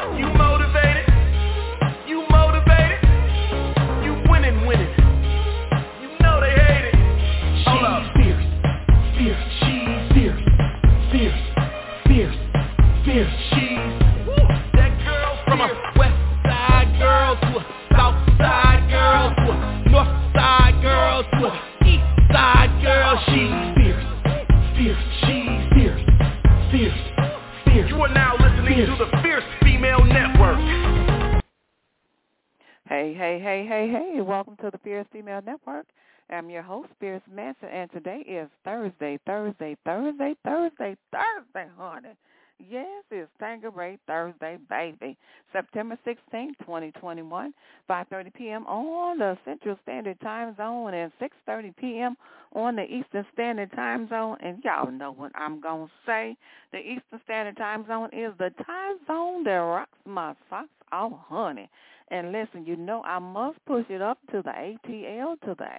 You motivated? You motivated? You winning. You know they hate it. Hold up. Fierce, she's fierce. She's that girl from a west side girl to a south side girl to a north side girl to a east side girl. She's fierce. You are now listening to the Fierce Female Network. Hey, welcome to the Fierce Female Network. I'm your host, Fierce Manson, and today is Thursday, honey. Yes, it's Tangeray Thursday, baby. September 16, 2021, 5:30 p.m. on the Central Standard Time Zone and 6:30 p.m. on the Eastern Standard Time Zone. And y'all know what I'm going to say. The Eastern Standard Time Zone is the time zone that rocks my socks off, honey. And listen, you know I must push it up to the ATL,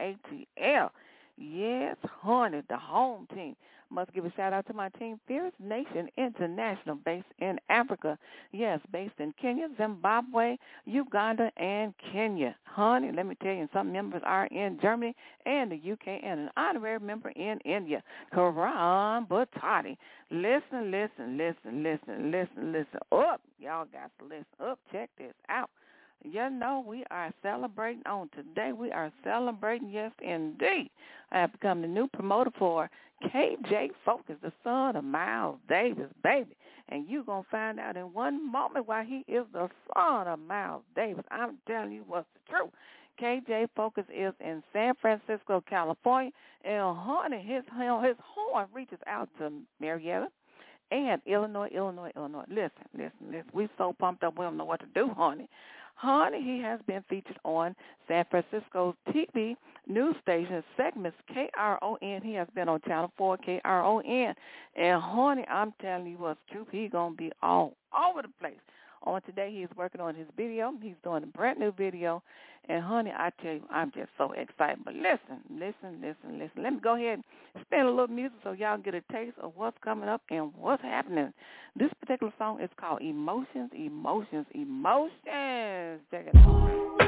Yes, honey, the home team. Must give a shout-out to my team, Fierce Nation International, based in Africa. Yes, based in Kenya, Zimbabwe, Uganda, and Kenya. Honey, let me tell you, some members are in Germany and the UK and an honorary member in India, Karan Butati. Listen up. Y'all got to listen up. Check this out. You know, we are celebrating on today. We are celebrating, yes, indeed. I have become the new promoter for KJ Focus, the son of Miles Davis, baby. And you're going to find out in one moment why he is the son of Miles Davis. I'm telling you what's the truth. KJ Focus is in San Francisco, California, and honey, his horn reaches out to Marietta and Illinois. Listen. We so pumped up we don't know what to do, honey. Honey, he has been featured on San Francisco's TV news station segments, KRON. He has been on Channel 4, KRON. And, honey, I'm telling you what's true. He's going to be all over the place. On today, he's working on his video. He's doing a brand new video. And, honey, I tell you, I'm just so excited. But listen. Let me go ahead and spin a little music so y'all get a taste of what's coming up and what's happening. This particular song is called Emotions. Check it out.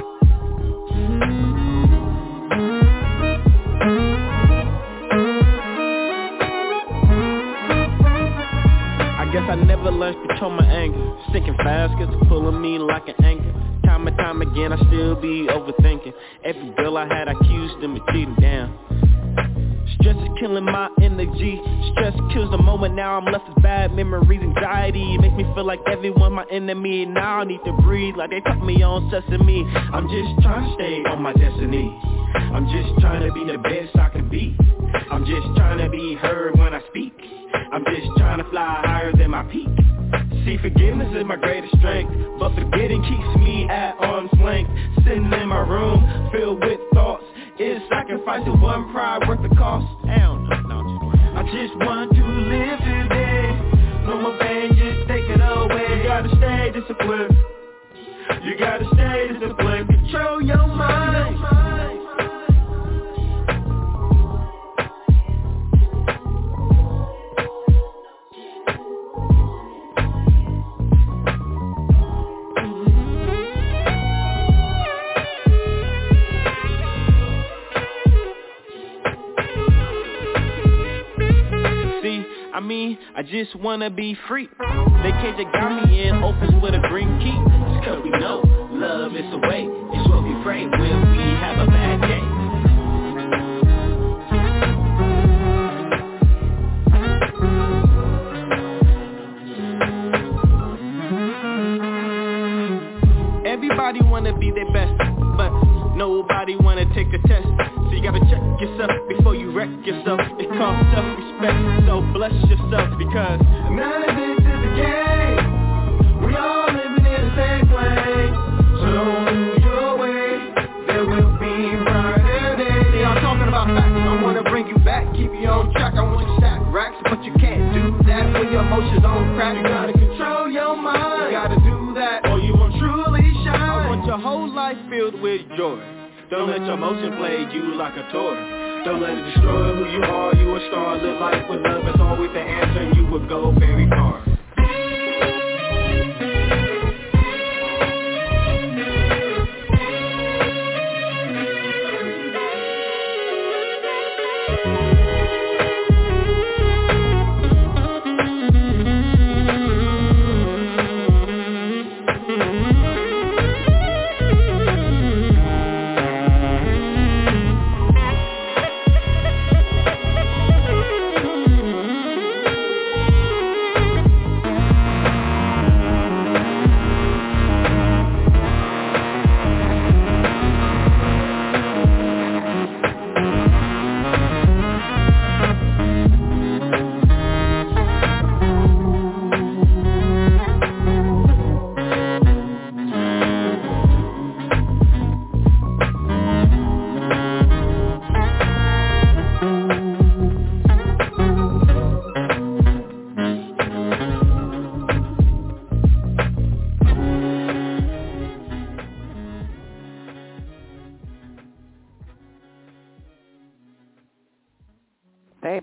I guess I never learned to control my anger. Sinking fast, cause it's pulling me like an anchor. Time and time again, I still be overthinking. Every girl I had, I accused them of cheating down. Stress is killing my energy. Stress kills the moment, now I'm left with bad memories. Anxiety, it makes me feel like everyone's my enemy. Now I need to breathe like they taught me on Sesame. I'm just trying to stay on my destiny. I'm just trying to be the best I can be. I'm just trying to be heard when I speak. I'm just trying to fly higher than my peak. See, forgiveness is my greatest strength, but forgetting keeps me at arm's length. Sitting in my room, filled with thoughts. Is sacrificing one pride worth the cost? Hell no. I just want to live today. No more pain, just take it away. You gotta stay disciplined. Control your mind. I just wanna be free. They cage that got me in opens with a green key. It's cause we know love is the way. It's what we pray when we have a bad day. Everybody wanna be their best, but nobody wanna take the test. So you gotta check yourself before you wreck yourself. It's called self-respect, so bless yourself because none of this is a game. We all living in the same plane. So don't lose your way. There will be brighter days. See, I'm talking about facts. I wanna bring you back, keep you on track. I want you to stack racks, but you can't do that when your emotions on crack. You gotta control your mind. You gotta do that, or you won't truly shine. I want your whole life filled with joy. Don't let your emotion play you like a toy. Don't let it destroy who you are. You a star. Live life with love. It's always the answer. You will go very far.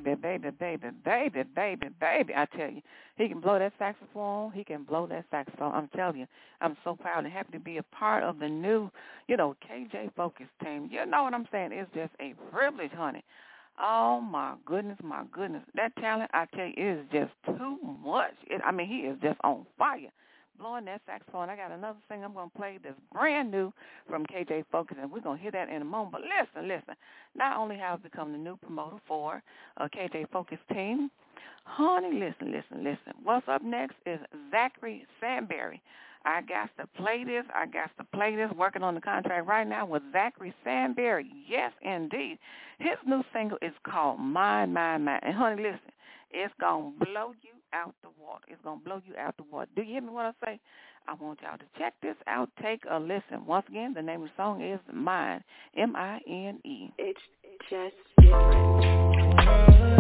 baby, baby, baby, baby, baby, baby. I tell you, he can blow that saxophone. He can blow that saxophone. I'm telling you, I'm so proud and happy to be a part of the new, KJ Focus team. You know what I'm saying? It's just a privilege, honey. Oh, my goodness, my goodness. That talent, I tell you, is just too much. He is just on fire. Blowing that saxophone. I got another thing I'm going to play that's brand new from KJ Focus, and we're going to hear that in a moment. But listen. Not only have I become the new promoter for KJ Focus team, honey, listen. What's up next is Zachary Sandberry. I got to play this. Working on the contract right now with Zachary Sandberry. Yes, indeed. His new single is called Mine. And, honey, listen, it's going to blow you out the water. It's going to blow you out the water. Do you hear me when I say? I want y'all to check this out. Take a listen. Once again, the name of the song is Mine, M-I-N-E. It's just different.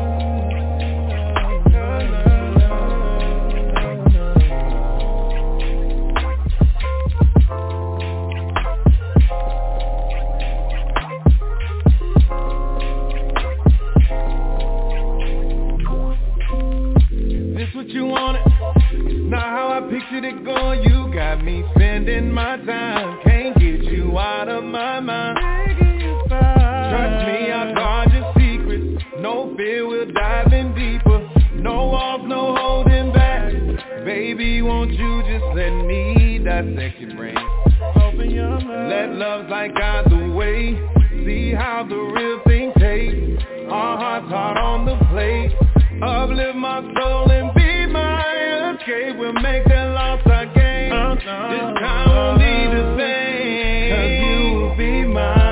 What you wanted, not how I pictured it going. You got me spending my time, can't get you out of my mind. Trust me, I'll guard your secrets. No fear, we'll dive in deeper. No walls, no holding back. Baby, won't you just let me dissect your brain? Let love like either way. See how the real thing tastes. Our hearts hot on the plate. Uplift my soul and be my escape. We'll make that loss our game. This time won't be the same. 'Cause you will be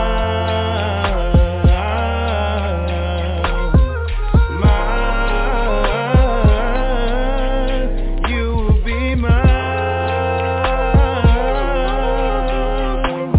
mine. You will be mine.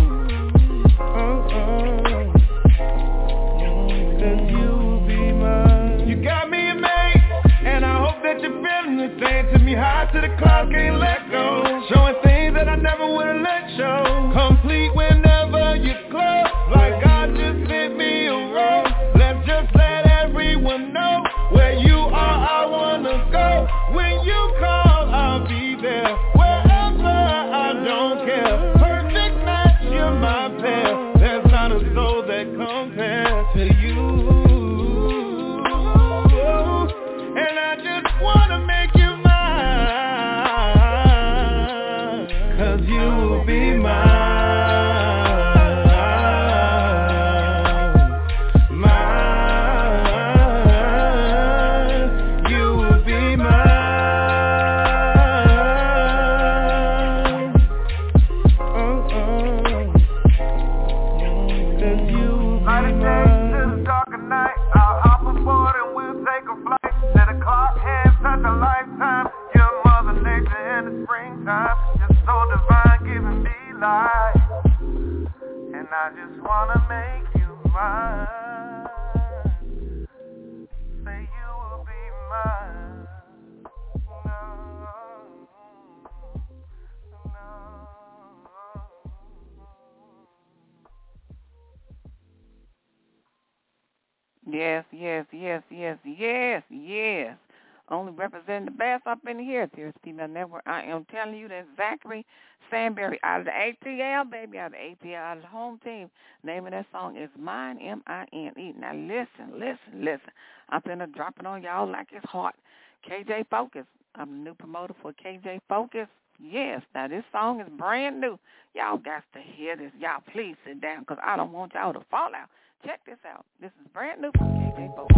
'Cause you will be mine. You got me that you're feeling the same to me, high to the clouds, can't let go. Showing things that I never would've let show. Complete whenever you close, like God just sent me a rose. Let's just let everyone know where you are, I wanna go. When you call, I'll be there. Wherever, I don't care. Perfect match, you're my pair. There's not a soul that compares to you. Wanna make you mine, 'cause you will be mine, mine, you will be mine, 'cause you will be mine. Till the dark of night, I'll hop aboard and we'll take a flight. Set a clock hand. Such a lifetime, your mother nature in the springtime. You're so divine, giving me life. And I just wanna make you mine. Say you will be mine. Yes. Only representing the best up in here at the Female Network. I am telling you that Zachary Sandberry out of the ATL, baby, out of the ATL, out of the home team. Name of that song is Mine, M-I-N-E. Now listen. I'm finna drop it on y'all like it's hot. KJ Focus. I'm the new promoter for KJ Focus. Yes, now this song is brand new. Y'all got to hear this. Y'all please sit down because I don't want y'all to fall out. Check this out. This is brand new from KJ Focus.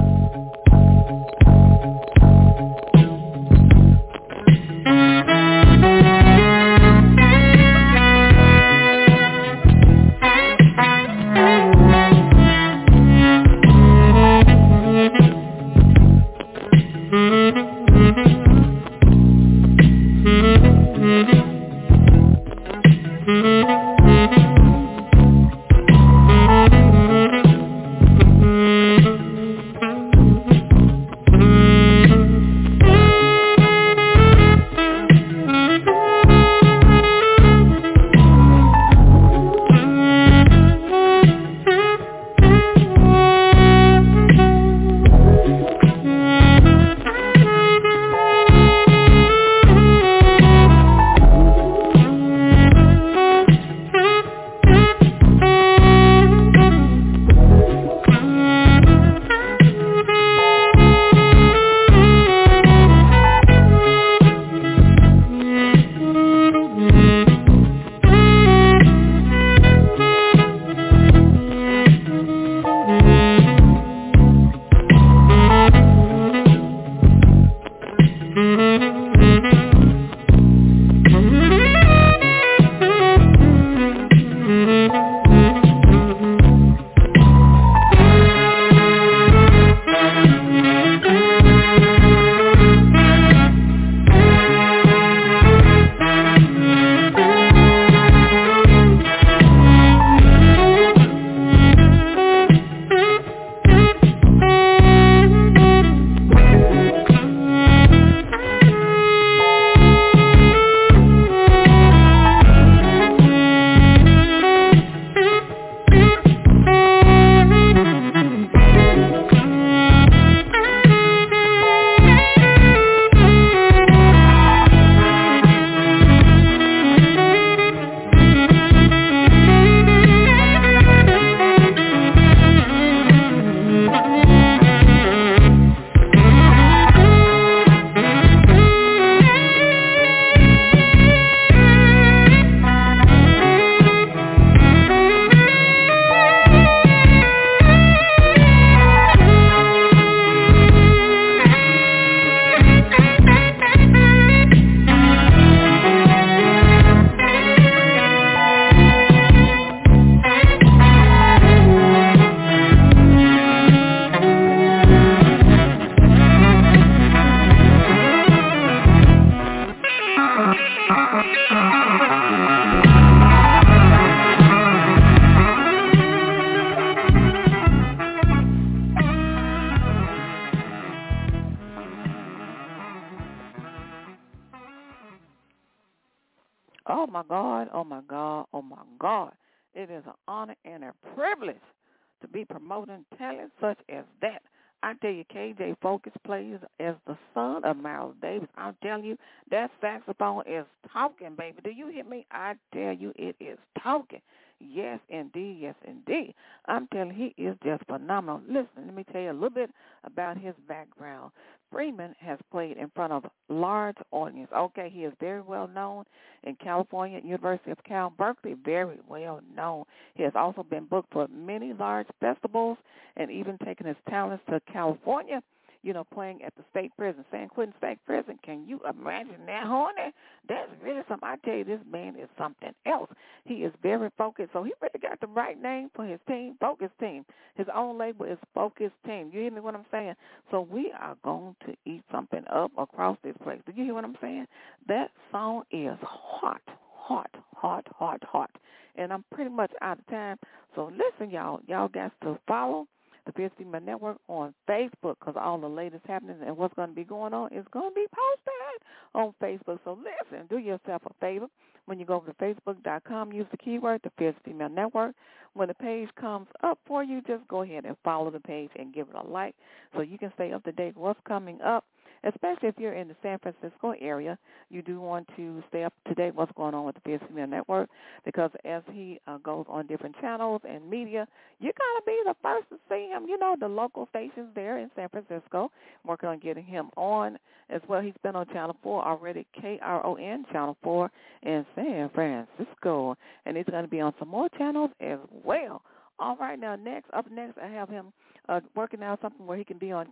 Oh, my God, oh, my God, oh, my God. It is an honor and a privilege to be promoting talent such as that. I tell you, KJ Focus plays as the son of Miles Davis. I'm telling you, that saxophone is talking, baby. Do you hear me? I tell you, it is talking. Yes, indeed. Yes, indeed. I'm telling you, he is just phenomenal. Listen, let me tell you a little bit about his background. Freeman has played in front of large audience. Okay, he is very well known in California, University of Cal Berkeley, very well known. He has also been booked for many large festivals and even taken his talents to California, you know, playing at the state prison, San Quentin State Prison. Can you imagine that, honey? That's really something. I tell you, this man is something else. He is very focused, so he really got the right name for his team, Focus Team. His own label is Focus Team. You hear me what I'm saying? So we are going to eat something up across this place. Do you hear what I'm saying? That song is hot, hot, hot, hot, hot. And I'm pretty much out of time. So listen, y'all got to follow the Fierce Female Network on Facebook, because all the latest happenings and what's going to be going on is going to be posted on Facebook. So listen, do yourself a favor. When you go over to Facebook.com, use the keyword, the Fierce Female Network. When the page comes up for you, just go ahead and follow the page and give it a like so you can stay up to date with what's coming up. Especially if you're in the San Francisco area, you do want to stay up to date what's going on with the Fierce Female Network, because as he goes on different channels and media, you're going to be the first to see him. You know, the local stations there in San Francisco, working on getting him on as well. He's been on Channel 4 already, KRON, Channel 4 in San Francisco, and he's going to be on some more channels as well. All right, now up next, I have him working out something where he can be on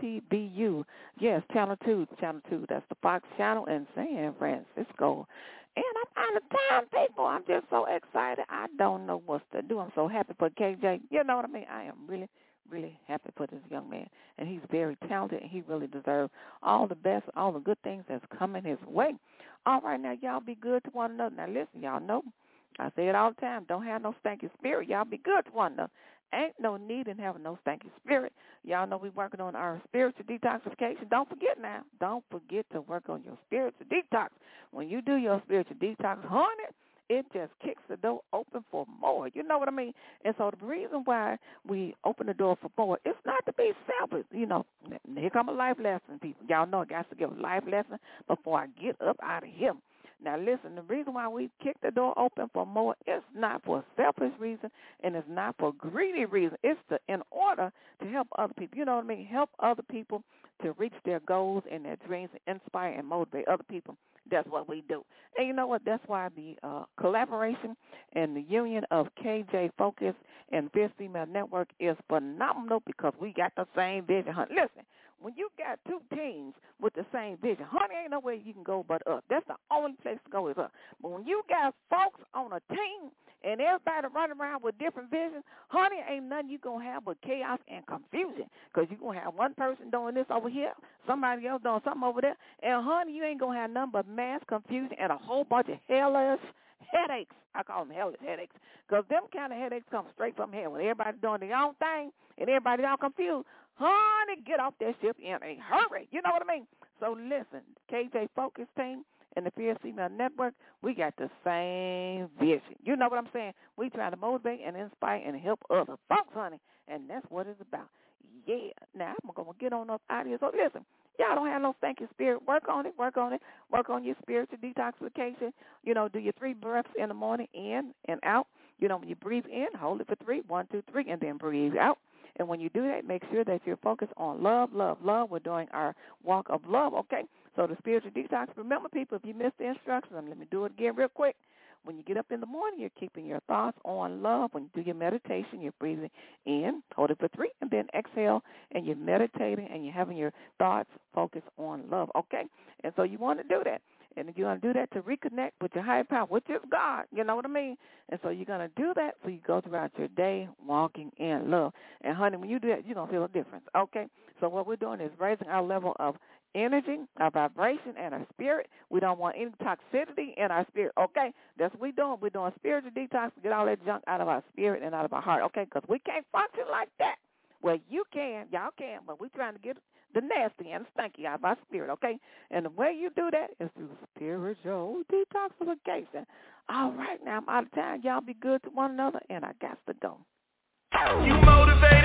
KTBU. Yes, Channel 2. That's the Fox channel in San Francisco. And I'm out of time, people. I'm just so excited. I don't know what to do. I'm so happy for KJ. You know what I mean? I am really, really happy for this young man. And he's very talented, and he really deserves all the best, all the good things that's coming his way. All right, now, y'all be good to one another. Now, listen, y'all know, I say it all the time, don't have no stanky spirit. Y'all be good to one another. Ain't no need in having no stanky spirit. Y'all know we working on our spiritual detoxification. Don't forget now. Don't forget to work on your spiritual detox. When you do your spiritual detox, honey, it just kicks the door open for more. You know what I mean? And so the reason why we open the door for more, it's not to be selfish. You know, here come a life lesson, people. Y'all know I got to give a life lesson before I get up out of here. Now, listen, the reason why we kick the door open for more is not for selfish reason, and it's not for greedy reason. It's in order to help other people. You know what I mean? Help other people to reach their goals and their dreams and inspire and motivate other people. That's what we do. And you know what? That's why the collaboration and the union of KJ Focus and Fierce Female Network is phenomenal, because we got the same vision. Listen, when you got two teams with the same vision, honey, ain't no way you can go but up. That's the only place to go is up. But when you got folks on a team and everybody running around with different visions, honey, ain't nothing you going to have but chaos and confusion, because you're going to have one person doing this over here, somebody else doing something over there, and, honey, you ain't going to have nothing but mass confusion and a whole bunch of hellish headaches. I call them hellish headaches, because them kind of headaches come straight from hell. When everybody's doing their own thing and everybody's all confused, honey, get off that ship in a hurry. You know what I mean? So listen, KJ Focus Team and the Fierce Female Network, we got the same vision. You know what I'm saying? We try to motivate and inspire and help other folks, honey, and that's what it's about. Yeah. Now, I'm going to get on up out of here. So listen, y'all don't have no stinking spirit. Work on it. Work on your spiritual detoxification. You know, do your 3 breaths in the morning, in and out. You know, when you breathe in, hold it for 3, 1, 2, 3, and then breathe out. And when you do that, make sure that you're focused on love, love, love. We're doing our walk of love, okay? So the spiritual detox, remember, people, if you missed the instructions, let me do it again real quick. When you get up in the morning, you're keeping your thoughts on love. When you do your meditation, you're breathing in, hold it for 3, and then exhale, and you're meditating, and you're having your thoughts focus on love, okay? And so you want to do that. And you're going to do that to reconnect with your higher power, which is God. You know what I mean? And so you're going to do that so you go throughout your day walking in love. And, honey, when you do that, you're going to feel a difference, okay? So what we're doing is raising our level of energy, our vibration, and our spirit. We don't want any toxicity in our spirit, okay? That's what we're doing. We're doing spiritual detox to get all that junk out of our spirit and out of our heart, okay? Because we can't function like that. Well, you can, y'all can, but we're trying to get the nasty and the stinky out of our spirit, okay? And the way you do that is through spiritual detoxification. All right, now I'm out of time. Y'all be good to one another, and I got to go. You motivate